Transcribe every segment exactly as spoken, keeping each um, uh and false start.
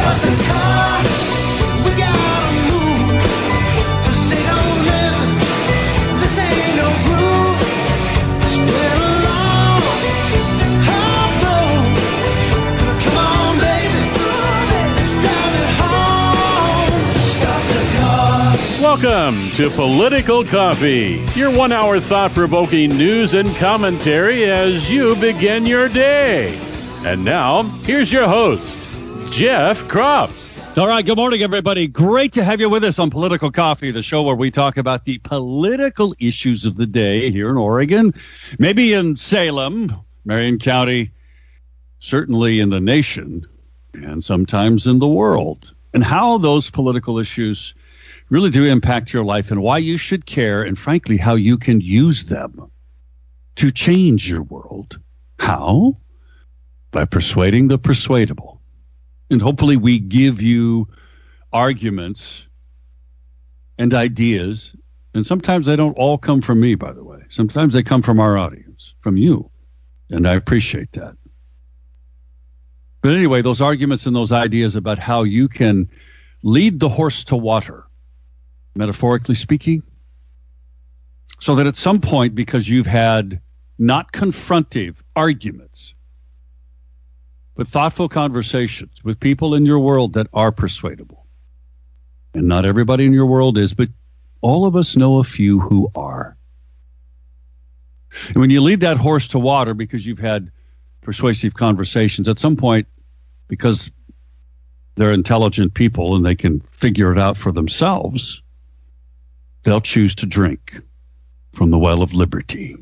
Welcome to Political Coffee, your one-hour thought-provoking news and commentary as you begin your day. And now, here's your host, Jeff Kropf. All right, good morning, everybody. Great to have you with us on Political Coffee, the show where we talk about the political issues of the day here in Oregon, maybe in Salem, Marion County, certainly in the nation, and sometimes in the world, and how those political issues really do impact your life and why you should care, and frankly, how you can use them to change your world. How? By persuading the persuadable. And hopefully we give you arguments and ideas, and sometimes they don't all come from me, by the way. Sometimes they come from our audience, from you, and I appreciate that. But anyway, those arguments and those ideas about how you can lead the horse to water, metaphorically speaking, so that at some point, because you've had not confrontive arguments, but thoughtful conversations with people in your world that are persuadable. And not everybody in your world is, but all of us know a few who are. And when you lead that horse to water because you've had persuasive conversations, at some point, because they're intelligent people and they can figure it out for themselves, they'll choose to drink from the well of liberty.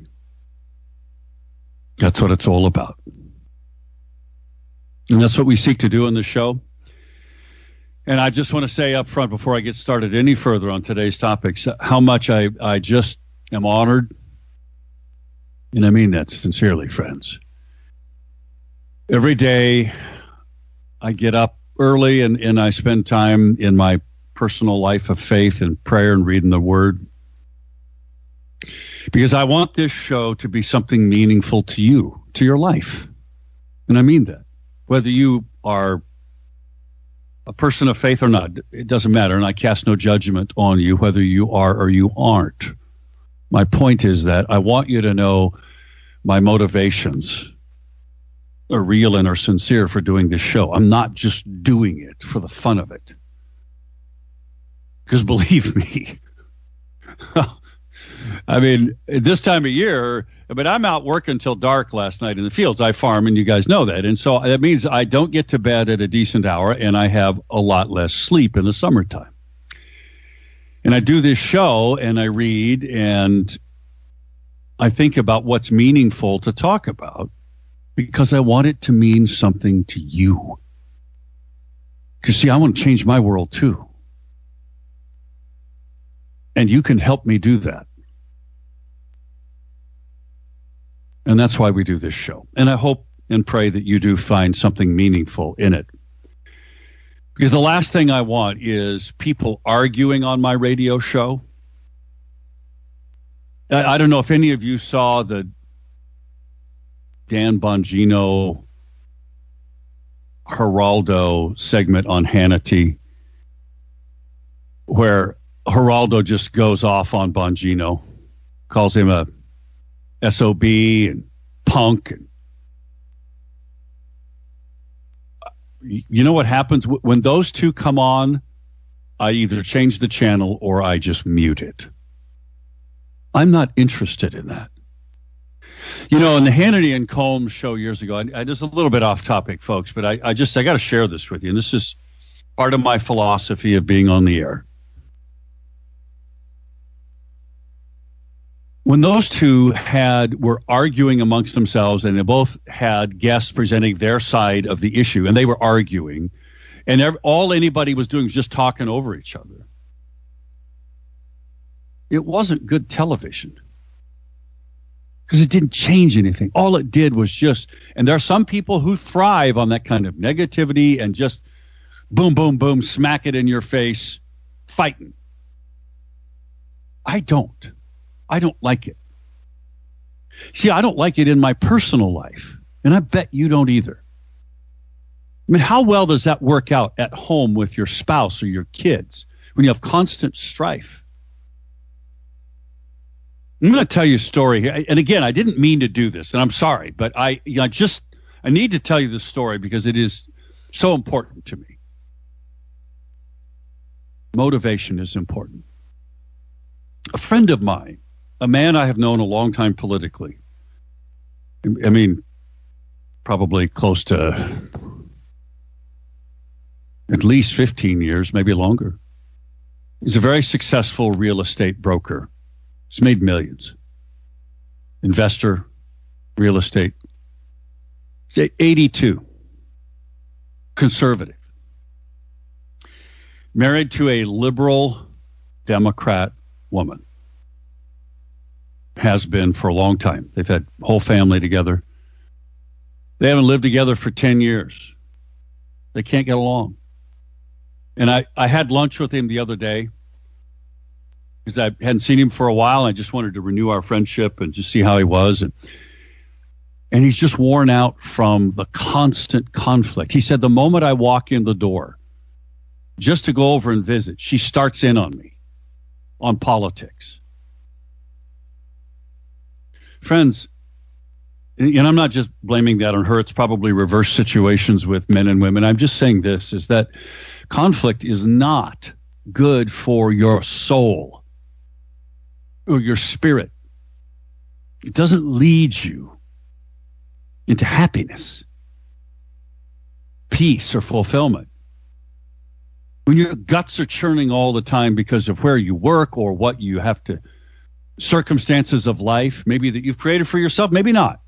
That's what it's all about. And that's what we seek to do in this show. And I just want to say up front, before I get started any further on today's topics, how much I, I just am honored. And I mean that sincerely, friends. Every day I get up early and, and I spend time in my personal life of faith and prayer and reading the Word, because I want this show to be something meaningful to you, to your life. And I mean that. Whether you are a person of faith or not, it doesn't matter, and I cast no judgment on you, whether you are or you aren't. My point is that I want you to know my motivations are real and are sincere for doing this show. I'm not just doing it for the fun of it. Because believe me, I mean, this time of year, but I'm out working until dark last night in the fields. I farm, and you guys know that. And so that means I don't get to bed at a decent hour, and I have a lot less sleep in the summertime. And I do this show, and I read, and I think about what's meaningful to talk about, because I want it to mean something to you. Because, see, I want to change my world, too. And you can help me do that. And that's why we do this show. And I hope and pray that you do find something meaningful in it. Because the last thing I want is people arguing on my radio show. I, I don't know if any of you saw the Dan Bongino Geraldo segment on Hannity, where Geraldo just goes off on Bongino, calls him a S O B and punk. And you know what happens when those two come on? I either change the channel or I just mute it. I'm not interested in that. You know, in the Hannity and Combs show years ago, I, I just a little bit off topic, folks, but I, I just I got to share this with you. And this is part of my philosophy of being on the air. When those two had were arguing amongst themselves, and they both had guests presenting their side of the issue, and they were arguing, and every, all anybody was doing was just talking over each other. It wasn't good television, because it didn't change anything. All it did was just, and there are some people who thrive on that kind of negativity and just boom, boom, boom, smack it in your face, fighting. I don't. I don't like it. See, I don't like it in my personal life, and I bet you don't either. I mean, how well does that work out at home with your spouse or your kids when you have constant strife? I'm going to tell you a story here. And again, I didn't mean to do this, and I'm sorry, but I, you know, just, I need to tell you this story because it is so important to me. Motivation is important. A friend of mine, a man I have known a long time politically, I mean, probably close to at least fifteen years, maybe longer. He's a very successful real estate broker. He's made millions. Investor, real estate. He's eighty-two. Conservative. Married to a liberal Democrat woman. Has been for a long time. They've had whole family together. They haven't lived together for ten years. They can't get along. And I, I had lunch with him the other day because I hadn't seen him for a while. I just wanted to renew our friendship and just see how he was. And, and he's just worn out from the constant conflict. He said, the moment I walk in the door, just to go over and visit, she starts in on me on politics. Friends, and I'm not just blaming that on her. It's probably reverse situations with men and women. I'm just saying this, is that conflict is not good for your soul or your spirit. It doesn't lead you into happiness, peace, or fulfillment. When your guts are churning all the time because of where you work or what you have to, circumstances of life, maybe that you've created for yourself, maybe not.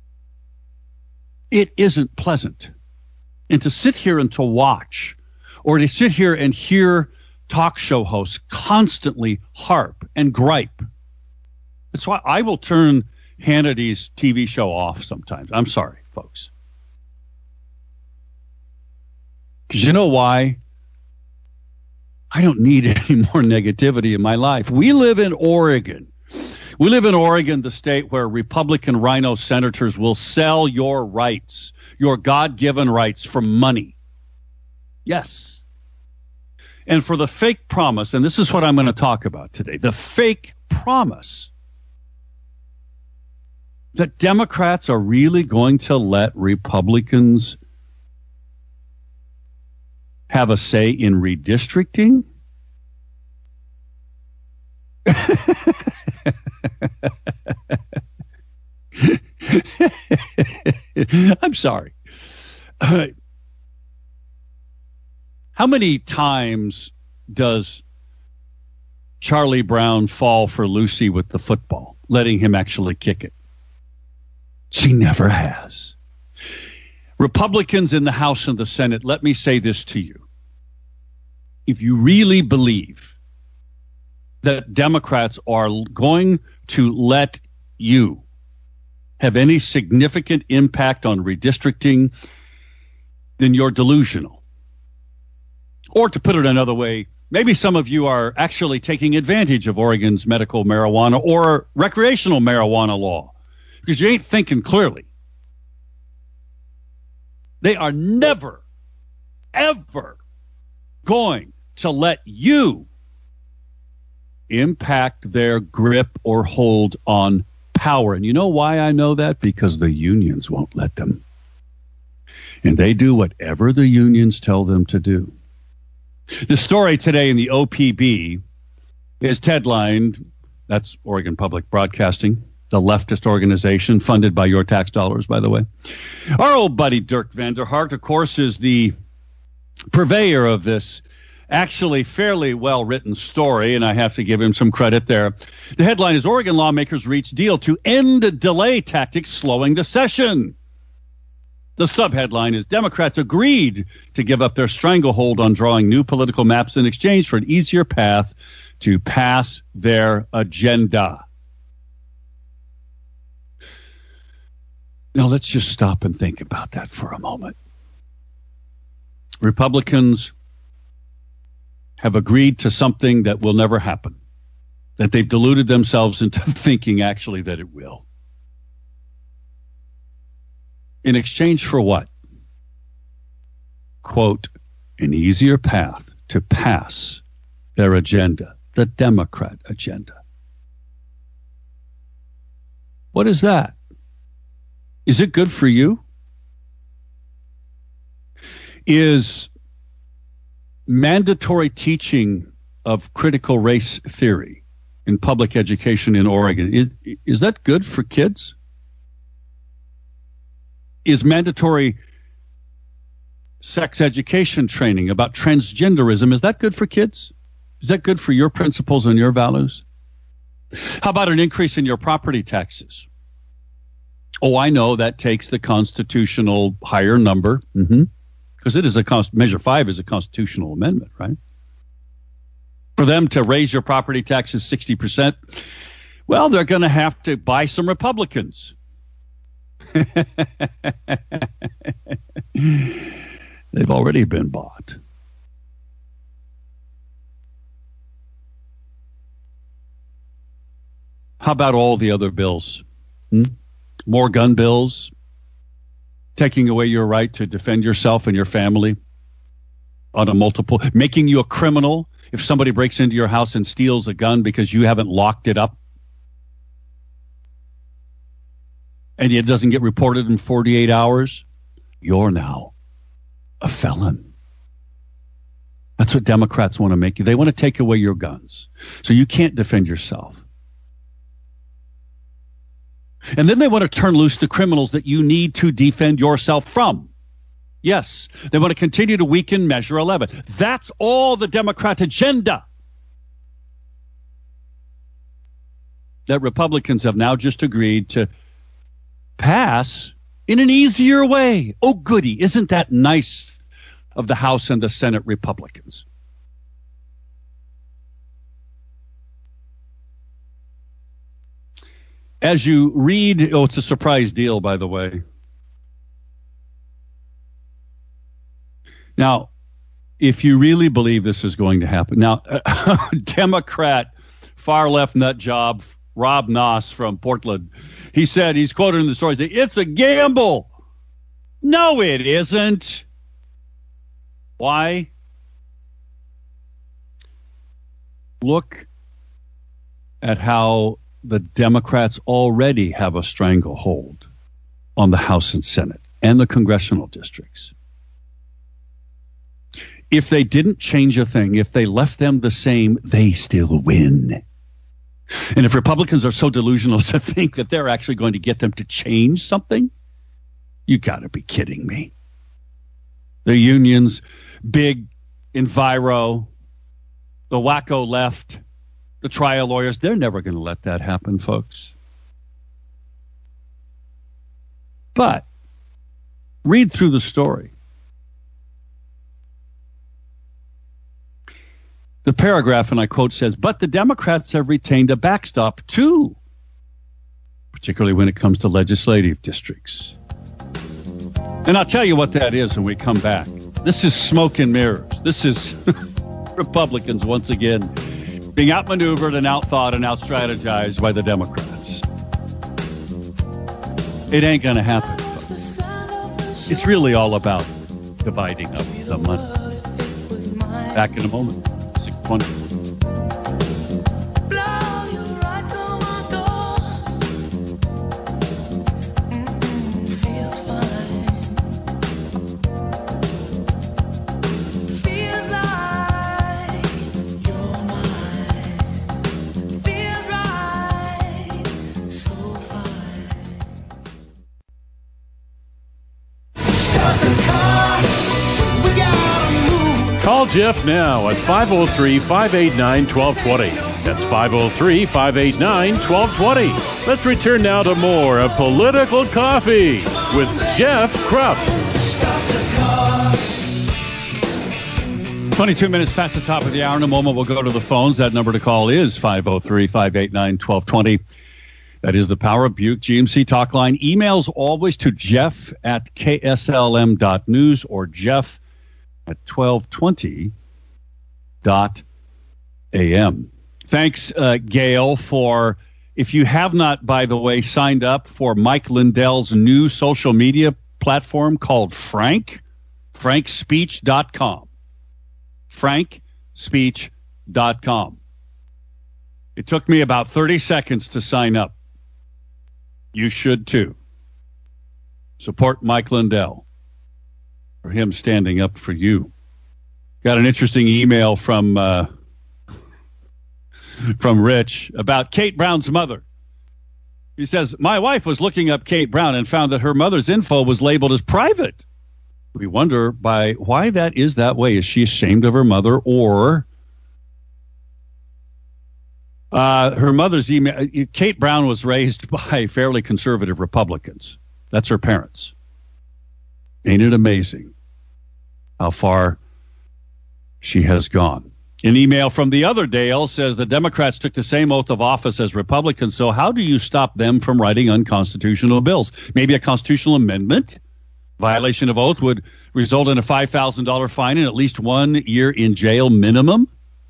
It isn't pleasant. And to sit here and to watch, or to sit here and hear talk show hosts constantly harp and gripe. That's why I will turn Hannity's T V show off sometimes. I'm sorry, folks. Because you know why? I don't need any more negativity in my life. We live in Oregon. We live in Oregon, the state where Republican rhino senators will sell your rights, your God-given rights, for money. Yes. And for the fake promise, and this is what I'm going to talk about today, the fake promise that Democrats are really going to let Republicans have a say in redistricting? I'm sorry. Uh, how many times does Charlie Brown fall for Lucy with the football, letting him actually kick it? She never has. Republicans in the House and the Senate, let me say this to you. If you really believe that Democrats are going to let you have any significant impact on redistricting, then you're delusional. Or to put it another way, maybe some of you are actually taking advantage of Oregon's medical marijuana or recreational marijuana law because you ain't thinking clearly. They are never, ever going to let you impact their grip or hold on power. And you know why I know that? Because the unions won't let them. And they do whatever the unions tell them to do. The story today in the O P B is headlined, that's Oregon Public Broadcasting, the leftist organization funded by your tax dollars, by the way. Our old buddy Dirk Vanderhart, of course, is the purveyor of this actually fairly well-written story, and I have to give him some credit there. The headline is Oregon lawmakers reach deal to end delay tactics slowing the session. The subheadline is Democrats agreed to give up their stranglehold on drawing new political maps in exchange for an easier path to pass their agenda. Now, let's just stop and think about that for a moment. Republicans have agreed to something that will never happen, that they've deluded themselves into thinking actually that it will. In exchange for what? quote, an easier path to pass their agenda, the Democrat agenda. What is that? Is it good for you? Is mandatory teaching of critical race theory in public education in Oregon, is, is that good for kids? Is mandatory sex education training about transgenderism, is that good for kids? Is that good for your principles and your values? How about an increase in your property taxes? Oh, I know that takes the constitutional higher number, mm-hmm. because it is a const- Measure five is a constitutional amendment, right? For them to raise your property taxes sixty percent, well, they're going to have to buy some Republicans. They've already been bought. How about all the other bills? Hmm? More gun bills, taking away your right to defend yourself and your family on a multiple, making you a criminal if somebody breaks into your house and steals a gun because you haven't locked it up and it doesn't get reported in forty-eight hours. You're now a felon. That's what Democrats want to make you. They want to take away your guns so you can't defend yourself. And then they want to turn loose the criminals that you need to defend yourself from. Yes, they want to continue to weaken Measure eleven. That's all the Democrat agenda. That Republicans have now just agreed to pass in an easier way. Oh, goody. Isn't that nice of the House and the Senate Republicans? As you read, oh, it's a surprise deal, by the way. Now, if you really believe this is going to happen, now, Democrat far-left nut job, Rob Noss from Portland, he said, he's quoted in the story, saying, it's a gamble. No, it isn't. Why? Look at how the Democrats already have a stranglehold on the House and Senate and the congressional districts. If they didn't change a thing, if they left them the same, they still win. And if Republicans are so delusional to think that they're actually going to get them to change something, you got to be kidding me. The unions, big enviro, the wacko left, the trial lawyers, they're never going to let that happen, folks. But read through the story. The paragraph, and I quote, says, but the Democrats have retained a backstop, too, particularly when it comes to legislative districts. And I'll tell you what that is when we come back. This is smoke and mirrors. This is Republicans, once again, being outmaneuvered and outthought and outstrategized by the Democrats. It ain't going to happen. It's really all about dividing up the money. Back in a moment. six twenty. Call Jeff now at five oh three, five eight nine, one two two zero. That's five oh three, five eight nine, one two two zero. Let's return now to more of Political Coffee with Jeff Krupp. twenty-two minutes past the top of the hour. In a moment, we'll go to the phones. That number to call is five oh three, five eight nine, one two two zero. That is the Power of Butte G M C talk line. Emails always to Jeff at K S L M dot news or Jeff at twelve twenty dot A M. Thanks, uh, Gail, for, if you have not, by the way, signed up for Mike Lindell's new social media platform called Frank, frank speech dot com. frank speech dot com. It took me about thirty seconds to sign up. You should too. Support Mike Lindell for him standing up for you. Got an interesting email from uh, from Rich about Kate Brown's mother. He says, my wife was looking up Kate Brown and found that her mother's info was labeled as private. We wonder by why that is that way. Is she ashamed of her mother, or uh, her mother's email? Kate Brown was raised by fairly conservative Republicans. That's her parents. Ain't it amazing how far she has gone? An email from the other Dale says the Democrats took the same oath of office as Republicans, so how do you stop them from writing unconstitutional bills? Maybe a constitutional amendment? Violation of oath would result in a five thousand dollars fine and at least one year in jail minimum?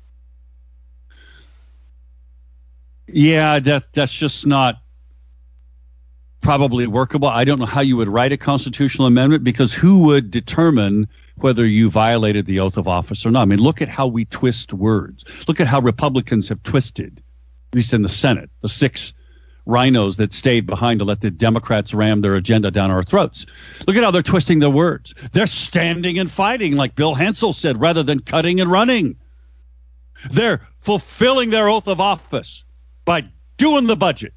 Yeah, that that's just not probably workable. I don't know how you would write a constitutional amendment, because who would determine whether you violated the oath of office or not? I mean, look at how we twist words. Look at how Republicans have twisted, at least in the Senate, the six rhinos that stayed behind to let the Democrats ram their agenda down our throats. Look at how they're twisting their words. They're standing and fighting, like Bill Hansel said, rather than cutting and running. They're fulfilling their oath of office by doing the budget.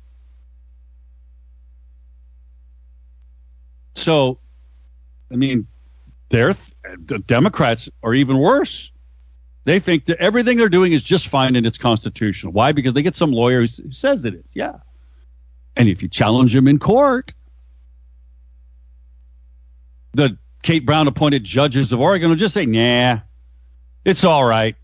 So, I mean, they're, the Democrats are even worse. They think that everything they're doing is just fine and it's constitutional. Why? Because they get some lawyer who says it is. Yeah. And if you challenge him in court, the Kate Brown appointed judges of Oregon will just say, nah, it's all right.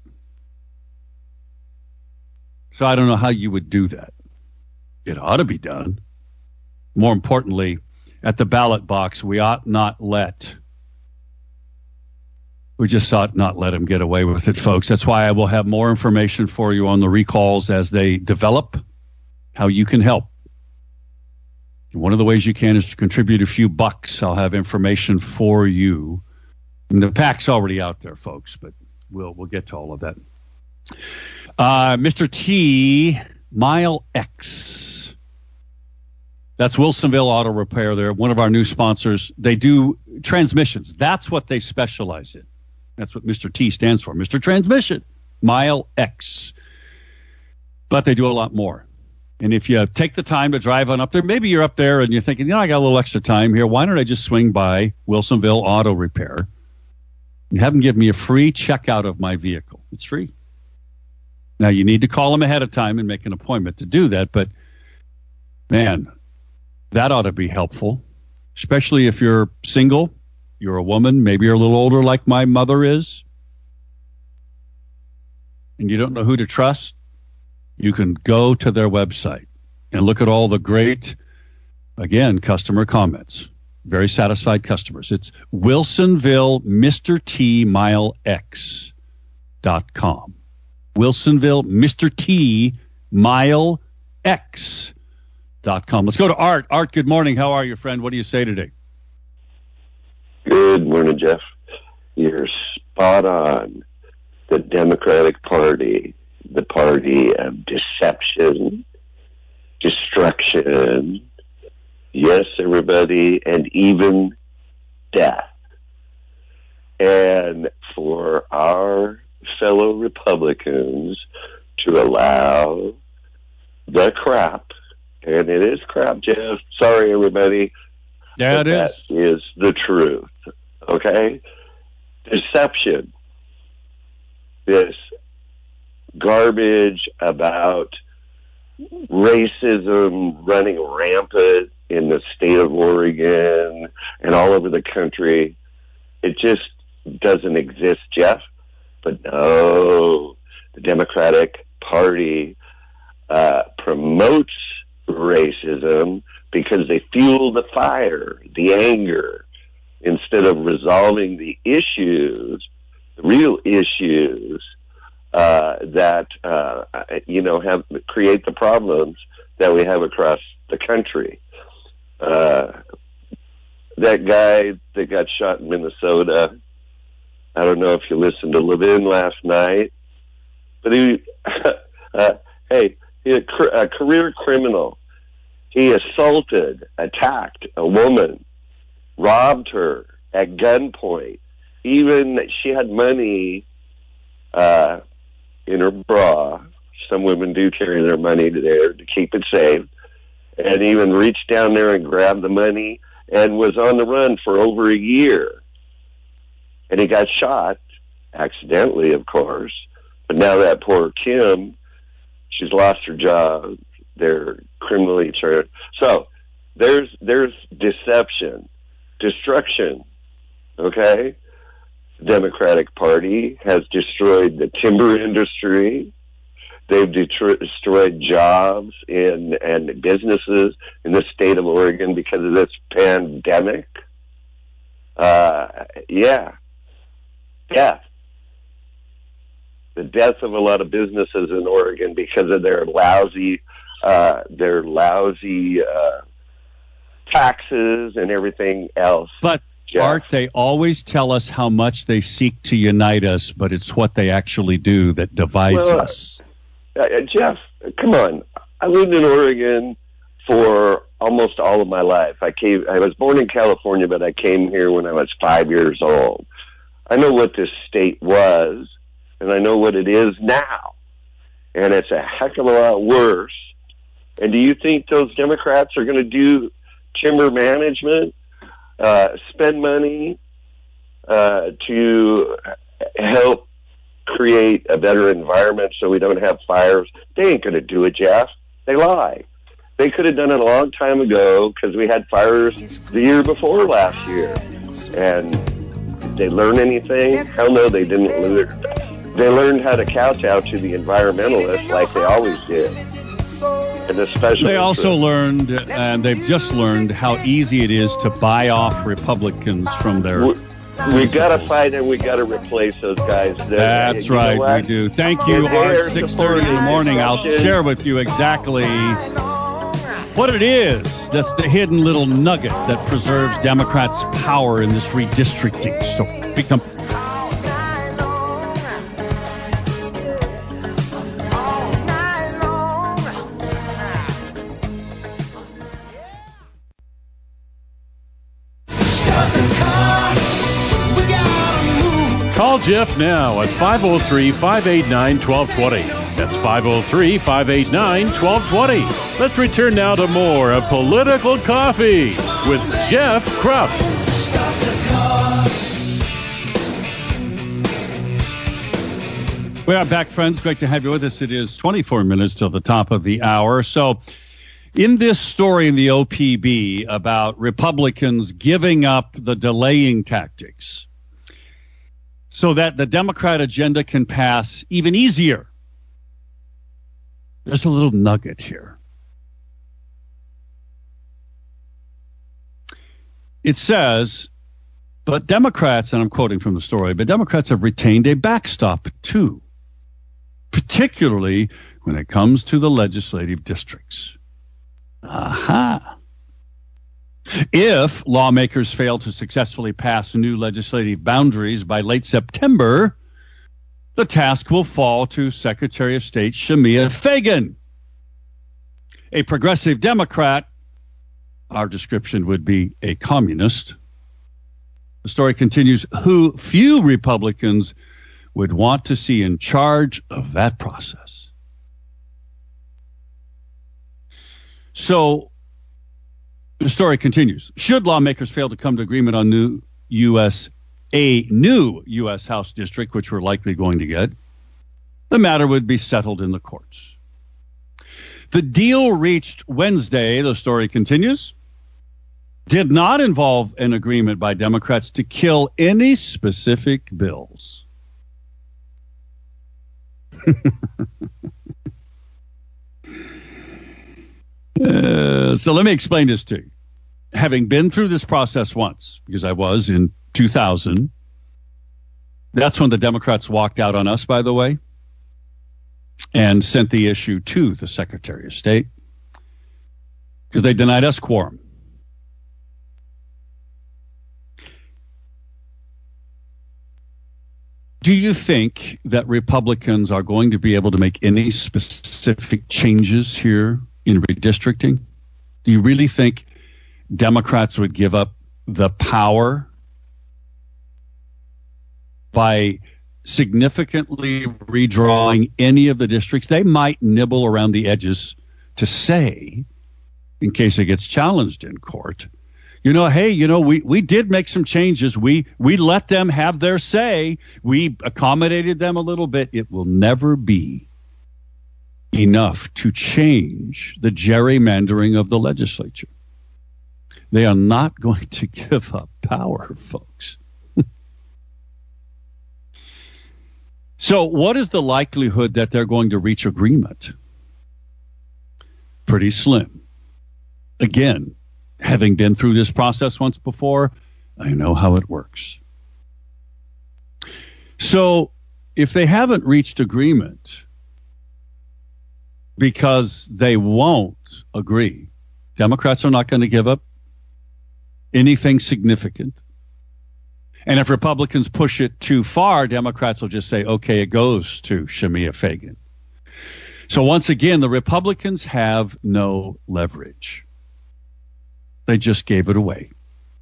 So I don't know how you would do that. It ought to be done. More importantly, at the ballot box, we ought not let, we just ought not let them get away with it, folks. That's why I will have more information for you on the recalls as they develop, how you can help. One of the ways you can is to contribute a few bucks. I'll have information for you. And the pack's already out there, folks, but we'll we'll get to all of that. Uh, Mister T, Mile X. That's Wilsonville Auto Repair. They're one of our new sponsors. They do transmissions. That's what they specialize in. That's what Mister T stands for. Mister Transmission, Mile X. But they do a lot more. And if you take the time to drive on up there, maybe you're up there and you're thinking, you know, I got a little extra time here. Why don't I just swing by Wilsonville Auto Repair and have them give me a free checkout of my vehicle? It's free. Now, you need to call them ahead of time and make an appointment to do that. But, man, that ought to be helpful, especially if you're single, you're a woman, maybe you're a little older like my mother is, and you don't know who to trust. You can go to their website and look at all the great, again, customer comments. Very satisfied customers. It's Wilsonville Mister T Mile X dot com. Wilsonville Mister T Mile X dot com. Let's go to Art. Art, good morning. How are you, friend? What do you say today? Good morning, Jeff. You're spot on. The Democratic Party, the party of deception, destruction, yes, everybody, and even death. And for our fellow Republicans to allow the crap, and it is crap, Jeff. Sorry, everybody. Yeah, it that is. That is the truth. Okay? Deception. This garbage about racism running rampant in the state of Oregon and all over the country. It just doesn't exist, Jeff. But no, the Democratic Party uh, promotes racism because they fuel the fire, the anger, instead of resolving the issues, the real issues uh, that uh, you know have create the problems that we have across the country. Uh, that guy that got shot in Minnesota, I don't know if you listened to Levin last night, but he, uh, hey, he's a, cr- a career criminal. He assaulted, attacked a woman, robbed her at gunpoint. Even she had money uh, in her bra. Some women do carry their money there to keep it safe. And even reached down there and grabbed the money and was on the run for over a year. And he got shot, accidentally, of course. But now that poor Kim, she's lost her job. They're criminally charged. So there's there's deception, destruction, okay? The Democratic Party has destroyed the timber industry. They've detro- destroyed jobs in and businesses in the state of Oregon because of this pandemic. Uh, yeah. Death. The death of a lot of businesses in Oregon because of their lousy, uh, their lousy uh, taxes and everything else. But Jeff. Art, they always tell us how much they seek to unite us, but it's what they actually do that divides well, us. Uh, Jeff, come on. I lived in Oregon for almost all of my life. I came. I was born in California, but I came here when I was five years old. I know what this state was, and I know what it is now. And it's a heck of a lot worse. And do you think those Democrats are going to do timber management, uh, spend money uh, to help create a better environment so we don't have fires? They ain't going to do it, Jeff. They lie. They could have done it a long time ago because we had fires the year before last year. And they learn anything? Hell no, they didn't learn. They learned how to kowtow to the environmentalists like they always did. And especially they also learned, and they've just learned, how easy it is to buy off Republicans from their... We, we got to fight and we got to replace those guys. That's you right, we do. Thank you, Art. six thirty in the morning, I'll share with you exactly what it is. That's the hidden little nugget that preserves Democrats' power in this redistricting. So become. Call Jeff now at five oh three, five eight nine, one two two zero. That's five oh three, five eight nine, one two two zero. Let's return now to more of Political Coffee with Jeff Krupp. We are back, friends. Great to have you with us. It is twenty-four minutes till the top of the hour. So in this story in the O P B about Republicans giving up the delaying tactics so that the Democrat agenda can pass even easier, there's a little nugget here. It says, but Democrats, and I'm quoting from the story, but Democrats have retained a backstop too, particularly when it comes to the legislative districts. Aha. If lawmakers fail to successfully pass new legislative boundaries by late September, the task will fall to Secretary of State Shemia Fagan, a progressive Democrat. Our description would be a communist. The story continues, who few Republicans would want to see in charge of that process. So the story continues. Should lawmakers fail to come to agreement on new U S a new U S House district, which we're likely going to get, the matter would be settled in the courts. The deal reached Wednesday, the story continues, did not involve an agreement by Democrats to kill any specific bills. uh, so let me explain this to you. Having been through this process once, because I was in two thousand, that's when the Democrats walked out on us, by the way, and sent the issue to the Secretary of State because they denied us quorum. Do you think that Republicans are going to be able to make any specific changes here in redistricting? Do you really think Democrats would give up the power by significantly redrawing any of the districts? They might nibble around the edges to say, in case it gets challenged in court, you know, hey, you know, we, we did make some changes. We we let them have their say. We accommodated them a little bit. It will never be enough to change the gerrymandering of the legislature. They are not going to give up power, folks. So what is the likelihood that they're going to reach agreement? Pretty slim. Again, having been through this process once before, I know how it works. So if they haven't reached agreement because they won't agree, Democrats are not going to give up anything significant. And if Republicans push it too far, Democrats will just say, okay, it goes to Shemia Fagan. So once again, the Republicans have no leverage. They just gave it away.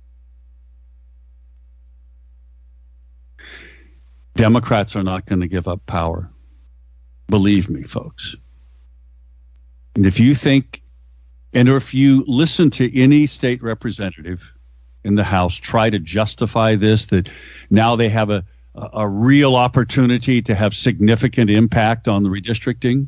Democrats are not going to give up power. Believe me, folks. And if you think, and if you listen to any state representative in the House try to justify this, that now they have a, a, a real opportunity to have significant impact on the redistricting,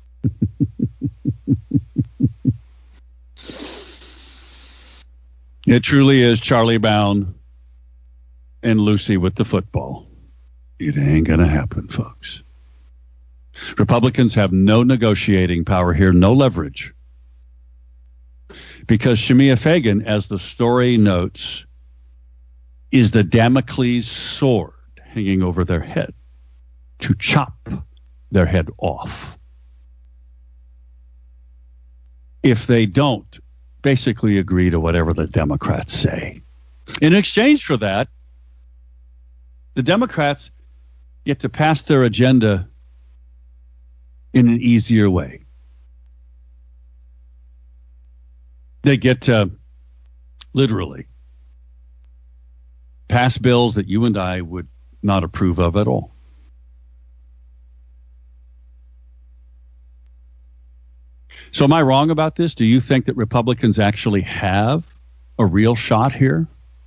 it truly is Charlie Brown and Lucy with the football. It ain't going to happen, folks. Republicans have no negotiating power here, no leverage. Because Shemia Fagan, as the story notes, is the Damocles sword hanging over their head to chop their head off. If they don't basically agree to whatever the Democrats say. In exchange for that, the Democrats get to pass their agenda in an easier way. They get to literally pass bills that you and I would not approve of at all. So am I wrong about this? Do you think that Republicans actually have a real shot here?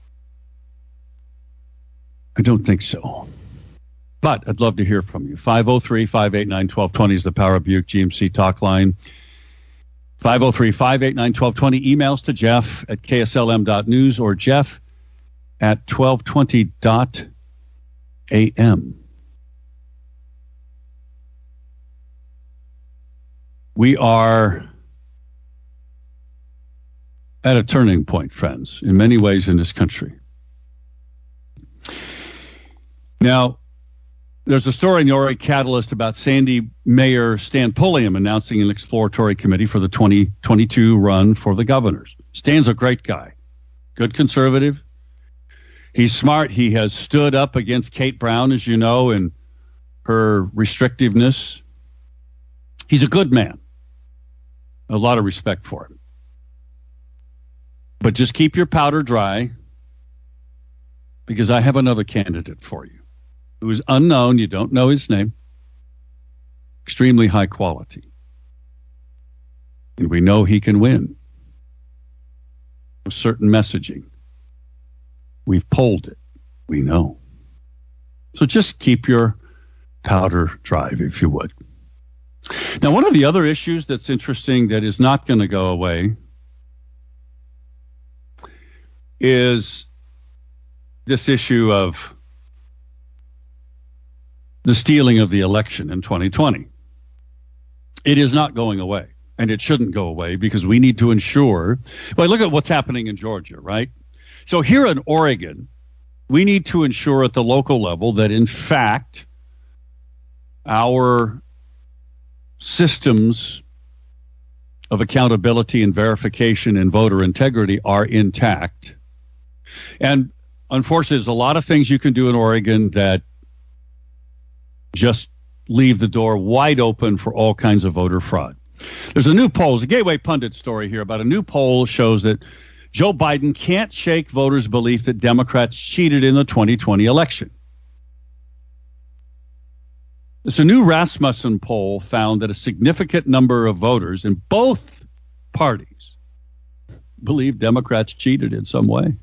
I don't think so. But I'd love to hear from you. five oh three, five eight nine, one two two zero is the Power Buick G M C talk line. five oh three, five eight nine, one two two zero. Emails to Jeff at K S L M dot news or Jeff at twelve twenty dot A M. We are at a turning point, friends, in many ways in this country. Now, there's a story in the Ori Catalyst about Sandy Mayor Stan Pulliam announcing an exploratory committee for the twenty twenty-two run for the governors. Stan's a great guy, good conservative. He's smart. He has stood up against Kate Brown, as you know, and her restrictiveness. He's a good man. A lot of respect for him. But just keep your powder dry, because I have another candidate for you who is unknown. You don't know his name. Extremely high quality. And we know he can win with certain messaging. We've polled it. We know. So just keep your powder dry, if you would. Now, one of the other issues that's interesting that is not going to go away is this issue of the stealing of the election in twenty twenty. It is not going away, and it shouldn't go away, because we need to ensure. Well, look at what's happening in Georgia, right? So here in Oregon, we need to ensure at the local level that, in fact, our systems of accountability and verification and voter integrity are intact. And unfortunately, there's a lot of things you can do in Oregon that just leave the door wide open for all kinds of voter fraud. There's a new poll, it's a Gateway Pundit story here about a new poll shows that Joe Biden can't shake voters' belief that Democrats cheated in the twenty twenty election. This a new Rasmussen poll found that a significant number of voters in both parties believe Democrats cheated in some way.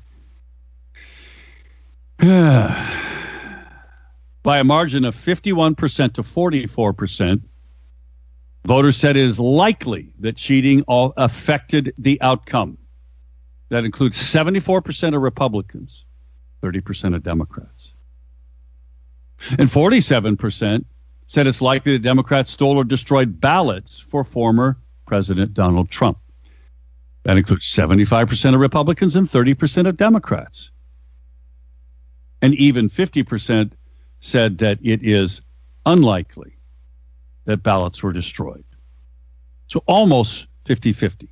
By a margin of fifty-one percent to forty-four percent, voters said it is likely that cheating all affected the outcome. That includes seventy-four percent of Republicans, thirty percent of Democrats. And forty-seven percent said it's likely that Democrats stole or destroyed ballots for former President Donald Trump. That includes seventy-five percent of Republicans and thirty percent of Democrats. And even fifty percent said that it is unlikely that ballots were destroyed. So almost fifty-fifty.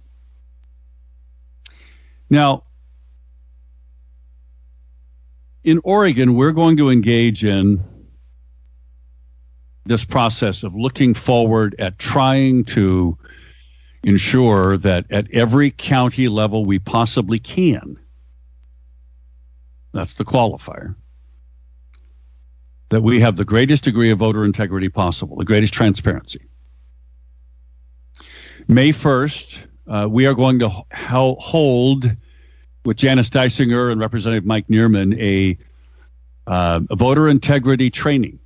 Now, in Oregon, we're going to engage in this process of looking forward at trying to ensure that at every county level we possibly can, that's the qualifier, that we have the greatest degree of voter integrity possible, the greatest transparency. May first, uh, we are going to ho- hold with Janice Dysinger and Representative Mike Neerman a, uh, a voter integrity training.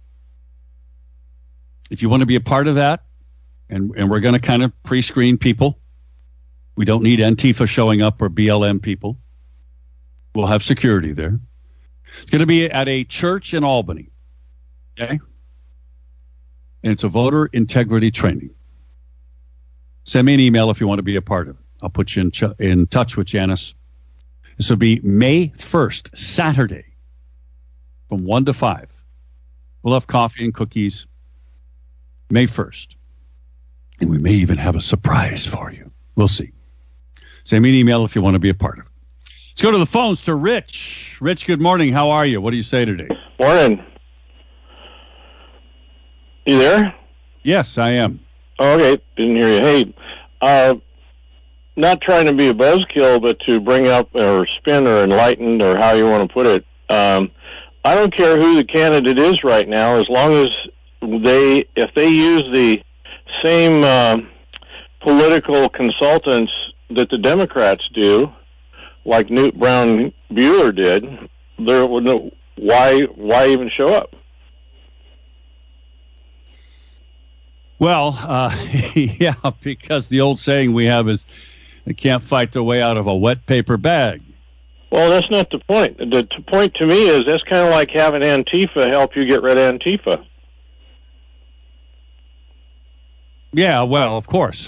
If you want to be a part of that, and, and we're going to kind of pre-screen people. We don't need Antifa showing up or B L M people. We'll have security there. It's going to be at a church in Albany. Okay? And it's a voter integrity training. Send me an email if you want to be a part of it. I'll put you in, ch- in touch with Janice. This will be May first, Saturday, from one to five. We'll have coffee and cookies. May first. And we may even have a surprise for you. We'll see. Send me an email if you want to be a part of it. Let's go to the phones to Rich. Rich, good morning. How are you? What do you say today? Morning. You there? Yes, I am. Oh, okay. Didn't hear you. Hey, uh, not trying to be a buzzkill, but to bring up or spin or enlighten or how you want to put it. Um, I don't care who the candidate is right now, as long as they, if they use the same uh, political consultants that the Democrats do, like Newt Brown Bueller did, there would no, why why even show up? Well, uh, yeah, because the old saying we have is they can't fight their way out of a wet paper bag. Well, that's not the point. The, the point to me is that's kind of like having Antifa help you get rid of Antifa. Yeah, well, of course.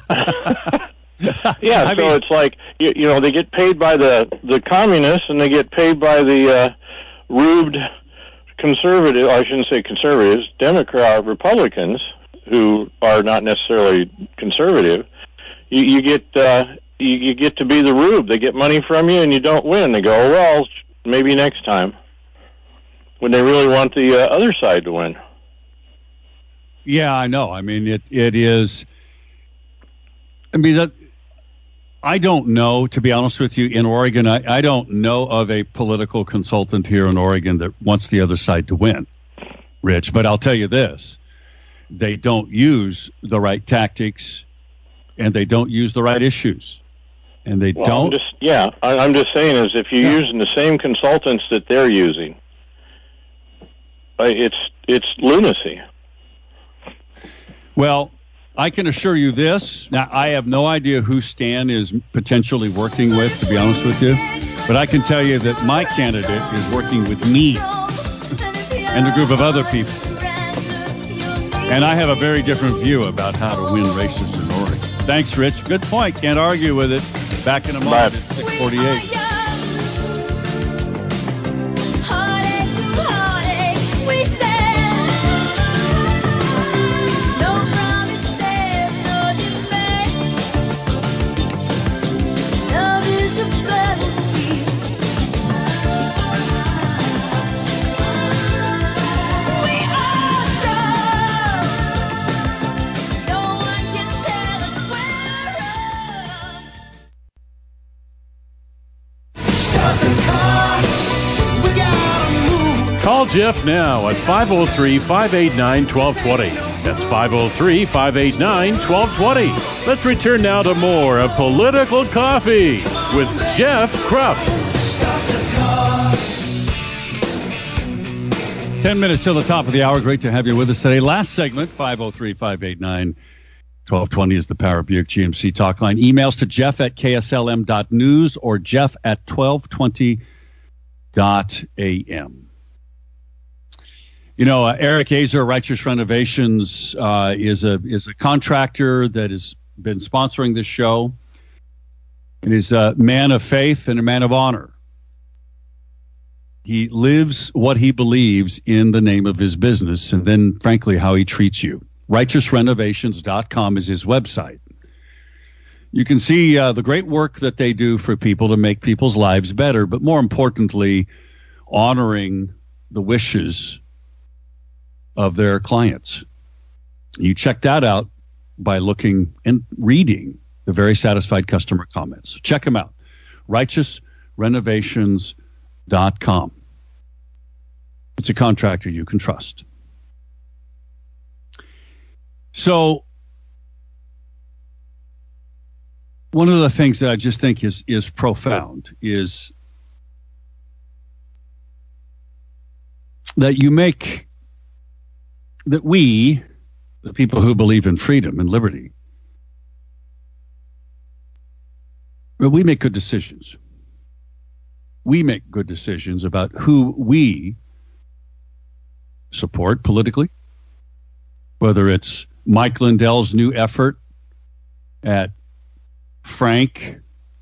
Yeah, I so mean, it's like, you, you know, they get paid by the, the communists and they get paid by the uh, rubed conservative, I shouldn't say conservatives, Democrat Republicans, who are not necessarily conservative. You, you get uh, you, you get to be the rube. They get money from you and you don't win. They go, oh, well, maybe next time, when they really want the uh, other side to win. Yeah, I know. I mean, it it is. I mean, that I don't know, to be honest with you, in Oregon, I, I don't know of a political consultant here in Oregon that wants the other side to win, Rich. But I'll tell you this. They don't use the right tactics, and they don't use the right issues. And they well, don't... I'm just, yeah, I, I'm just saying is if you're yeah. using the same consultants that they're using, it's it's lunacy. Well, I can assure you this. Now, I have no idea who Stan is potentially working with, to be honest with you. But I can tell you that my candidate is working with me and a group of other people. And I have a very different view about how to win races in Oregon. Thanks, Rich. Good point. Can't argue with it. Back in a moment at six forty-eight. Call Jeff now at five oh three, five eight nine, one two two zero. That's five oh three, five eight nine, one two two zero. Let's return now to more of Political Coffee with Jeff Krupp. Ten minutes till the top of the hour. Great to have you with us today. Last segment, five oh three, five eight nine, one two two zero is the Power Buick G M C talk line. Emails to Jeff at K S L M dot news or Jeff at twelve twenty dot A M. You know, uh, Eric Azer, Righteous Renovations, uh, is a is a contractor that has been sponsoring this show. And is a man of faith and a man of honor. He lives what he believes in the name of his business, and then, frankly, how he treats you. righteous renovations dot com is his website. You can see uh, the great work that they do for people to make people's lives better, but more importantly, honoring the wishes of their clients. You check that out by looking and reading the very satisfied customer comments. Check them out. righteous renovations dot com. It's a contractor you can trust. So, one of the things that I just think is is profound is that you make, that we, the people who believe in freedom and liberty, that we make good decisions. We make good decisions about who we support politically, whether it's Mike Lindell's new effort at Frank,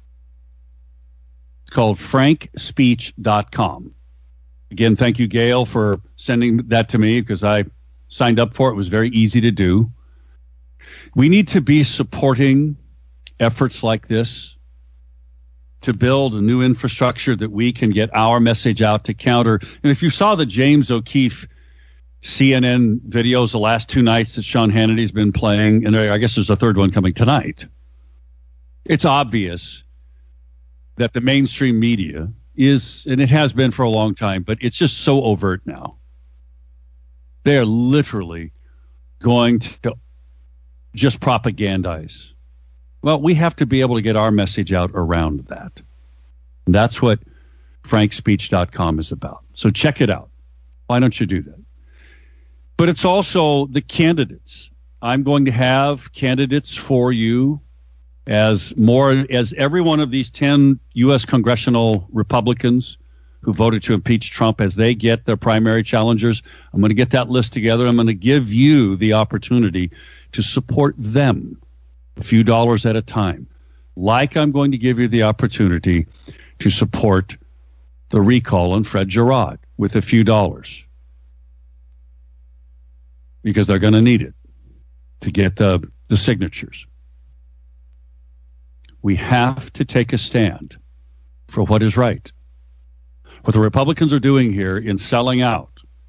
it's called frank speech dot com. Again, thank you, Gail, for sending that to me because I signed up for it. It was very easy to do. We need to be supporting efforts like this to build a new infrastructure that we can get our message out to counter. And if you saw the James O'Keefe C N N videos the last two nights that Sean Hannity's been playing, and I guess there's a third one coming tonight, it's obvious that the mainstream media is, and it has been for a long time, but it's just so overt now. They are literally going to just propagandize. Well, we have to be able to get our message out around that. And that's what frank speech dot com is about. So check it out. Why don't you do that? But it's also the candidates. I'm going to have candidates for you as more as every one of these ten U S congressional Republicans who voted to impeach Trump, as they get their primary challengers. I'm going to get that list together. I'm going to give you the opportunity to support them a few dollars at a time, like I'm going to give you the opportunity to support the recall on Fred Gerard with a few dollars, because they're going to need it to get the, the signatures. We have to take a stand for what is right. What the Republicans are doing here in selling out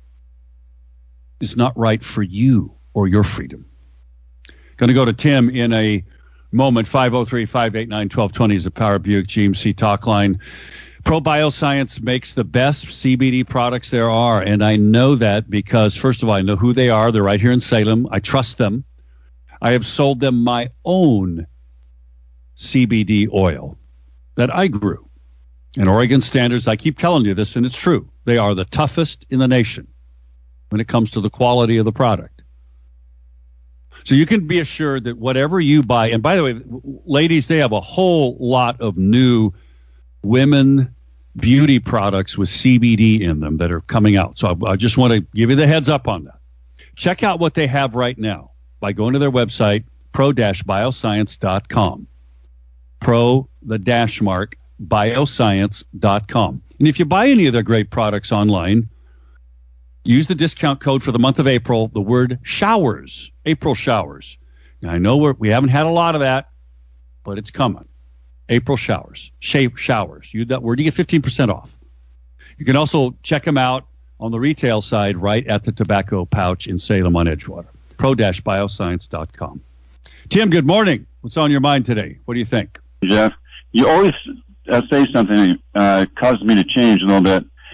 is not right for you or your freedom. Going to go to Tim in a moment. five oh three, five eight nine, one two two zero is the Power Buick G M C talk line. Pro Bioscience makes the best C B D products there are, and I know that because, first of all, I know who they are. They're right here in Salem. I trust them. I have sold them my own C B D oil that I grew. And Oregon standards, I keep telling you this, and it's true. They are the toughest in the nation when it comes to the quality of the product. So you can be assured that whatever you buy, and by the way, ladies, they have a whole lot of new women beauty products with C B D in them that are coming out. So I, I just want to give you the heads up on that. Check out what they have right now by going to their website, pro dash bioscience dot com. Pro, the dash mark, bioscience dot com. And if you buy any of their great products online, use the discount code for the month of April, the word showers, April showers. Now, I know we're, we haven't had a lot of that, but it's coming. April showers, shape showers. Use that word, you get fifteen percent off. You can also check them out on the retail side right at the Tobacco Pouch in Salem on Edgewater. pro dash bioscience dot com. Tim, good morning. What's on your mind today? What do you think? Jeff, you always uh, say something that uh, causes me to change a little bit.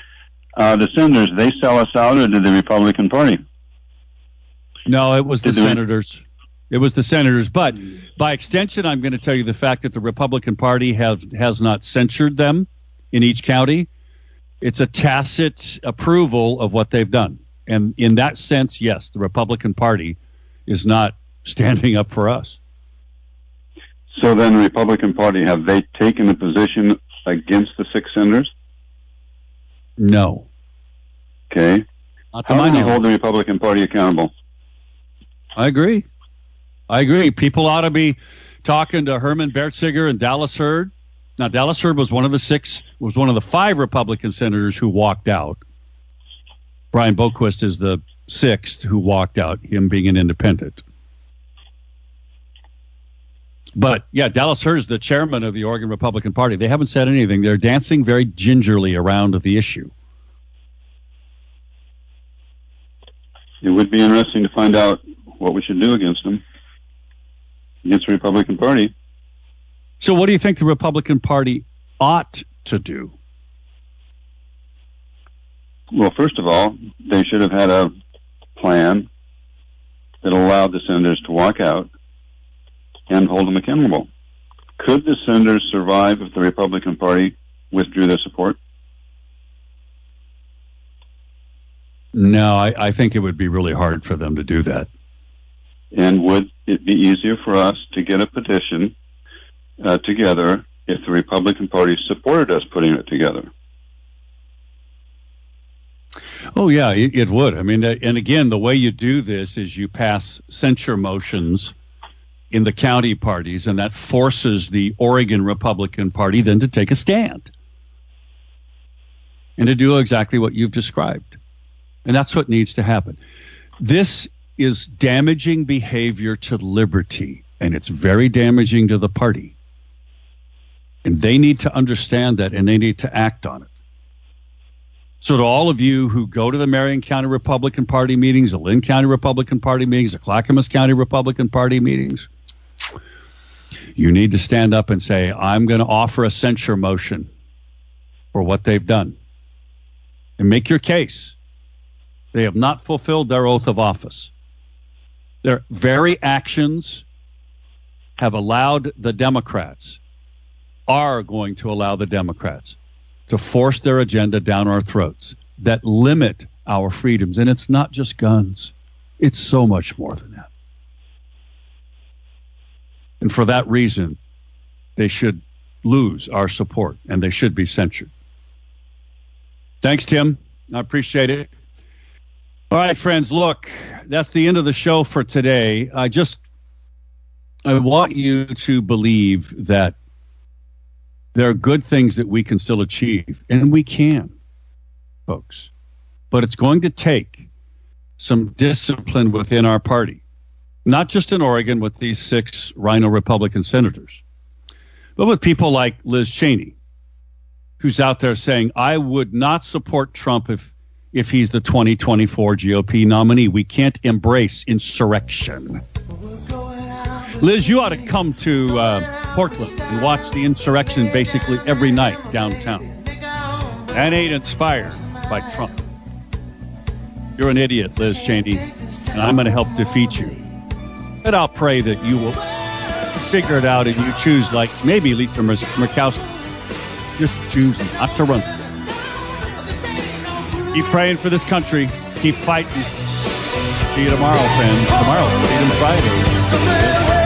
uh, the senators, they sell us out, or did the Republican Party? No, it was the Did they- senators. It was the senators. But by extension, I'm going to tell you the fact that the Republican Party has has not censured them in each county. It's a tacit approval of what they've done. And in that sense, yes, the Republican Party is not standing up for us. So then the Republican Party, have they taken a position against the six senators? No. Okay. Not to How my do we knowledge. hold the Republican Party accountable? I agree. I agree. People ought to be talking to Herman Bertziger and Dallas Hurd. Now, Dallas Hurd was one of the six, was one of the five Republican senators who walked out. Brian Boquist is the sixth who walked out, him being an independent. But, yeah, Dallas Hurd is the chairman of the Oregon Republican Party. They haven't said anything. They're dancing very gingerly around the issue. It would be interesting to find out what we should do against them, against the Republican Party. So what do you think the Republican Party ought to do? Well, first of all, they should have had a plan that allowed the senators to walk out and hold them accountable. Could the senators survive if the Republican Party withdrew their support? No, I, I think it would be really hard for them to do that. And would it be easier for us to get a petition uh, together if the Republican Party supported us putting it together? Oh, yeah, it, it would. I mean, uh, and again, the way you do this is you pass censure motions in the county parties, and that forces the Oregon Republican Party then to take a stand and to do exactly what you've described. And that's what needs to happen. This is damaging behavior to liberty, and it's very damaging to the party. And they need to understand that, and they need to act on it. So to all of you who go to the Marion County Republican Party meetings, the Lynn County Republican Party meetings, the Clackamas County Republican Party meetings, you need to stand up and say, I'm going to offer a censure motion for what they've done. And make your case. They have not fulfilled their oath of office. Their very actions have allowed the Democrats, are going to allow the Democrats to force their agenda down our throats that limit our freedoms. And it's not just guns. It's so much more than that. And for that reason, they should lose our support and they should be censured. Thanks, Tim. I appreciate it. All right, friends, look, that's the end of the show for today. I just, I want you to believe that there are good things that we can still achieve, and we can, folks. But it's going to take some discipline within our party, not just in Oregon with these six Rhino Republican senators, but with people like Liz Cheney, who's out there saying, I would not support Trump if if he's the twenty twenty-four G O P nominee. We can't embrace insurrection. Liz, you ought to come to uh, Portland and watch the insurrection basically every night downtown. That ain't inspired by Trump. You're an idiot, Liz Cheney, and I'm going to help defeat you. And I'll pray that you will figure it out and you choose, like maybe Lisa Murkowski, just choose not to run. Keep praying for this country. Keep fighting. See you tomorrow, friends. Tomorrow, Freedom Friday.